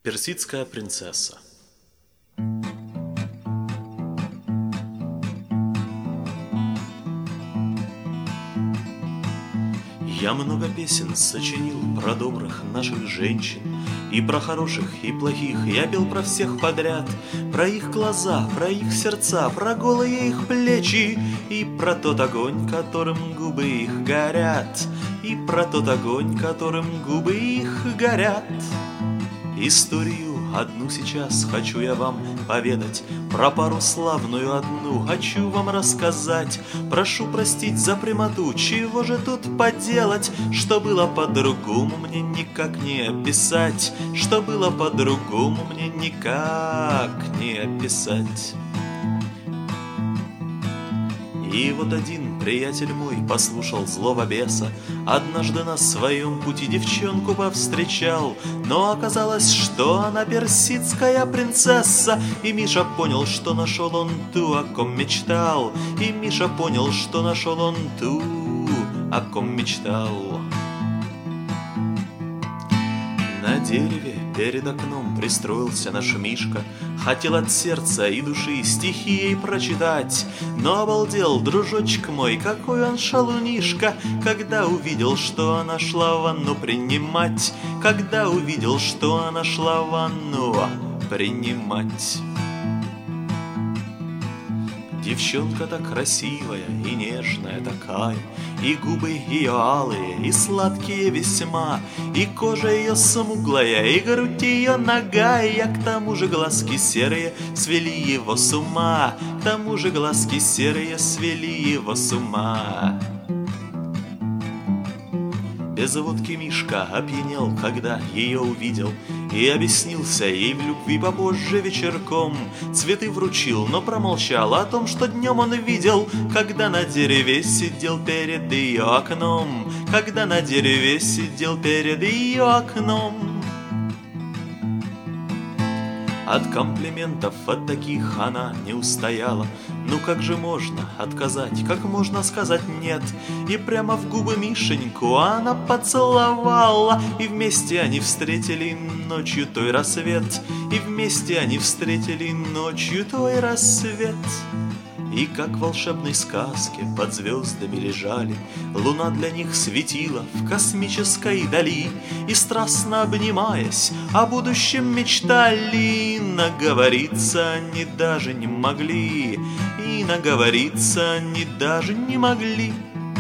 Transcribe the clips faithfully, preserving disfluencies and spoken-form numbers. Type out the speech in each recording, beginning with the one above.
Персидская принцесса. Я много песен сочинил про добрых наших женщин, и про хороших, и плохих. Я пел про всех подряд, про их глаза, про их сердца, про голые их плечи, и про тот огонь, которым губы их горят, и про тот огонь, которым губы их горят. Историю одну сейчас хочу я вам поведать, про пару славную одну хочу вам рассказать. Прошу простить за прямоту, чего же тут поделать? Что было по-другому, мне никак не описать. Что было по-другому, мне никак не описать. И вот один приятель мой послушал злого беса, однажды на своем пути девчонку повстречал, но оказалось, что она персидская принцесса. И Миша понял, что нашел он ту, о ком мечтал. И Миша понял, что нашел он ту, о ком мечтал. На дереве перед окном пристроился наш Мишка, хотел от сердца и души стихи ей прочитать, но обалдел, дружочек мой, какой он шалунишка, когда увидел, что она шла ванну принимать, когда увидел, что она шла ванну принимать. Девчонка так красивая и нежная такая, и губы ее алые, и сладкие весьма, и кожа ее смуглая, и грудь ее нагая. К тому же глазки серые свели его с ума, к тому же глазки серые свели его с ума. Без водки Мишка опьянел, когда ее увидел, и объяснился ей в любви попозже вечерком. Цветы вручил, но промолчал о том, что днем он видел, когда на дереве сидел перед ее окном, когда на дереве сидел перед ее окном. От комплиментов от таких она не устояла. Ну как же можно отказать, как можно сказать нет? И прямо в губы Мишеньку она поцеловала, и вместе они встретили ночью той рассвет, и вместе они встретили ночью той рассвет. И как в волшебной сказке под звездами лежали, луна для них светила в космической дали, и страстно обнимаясь о будущем мечтали. Наговориться они даже не могли, и наговориться они даже не могли.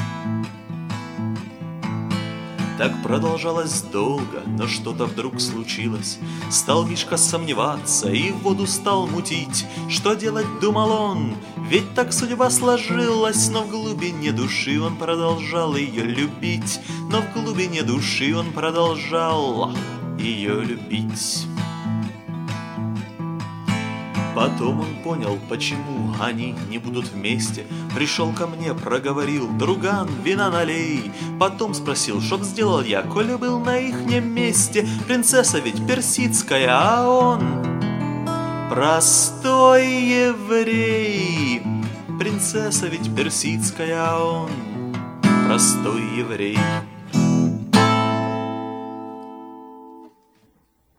Так продолжалось долго, но что-то вдруг случилось. Стал Мишка сомневаться и в воду стал мутить. Что делать, думал он, ведь так судьба сложилась. Но в глубине души он продолжал ее любить, но в глубине души он продолжал ее любить. Потом он понял, почему они не будут вместе. Пришел ко мне, проговорил: друган, вина налей. Потом спросил, чтоб сделал я, коли был на ихнем месте. Принцесса ведь персидская, а он простой еврей. Принцесса ведь персидская, а он простой еврей.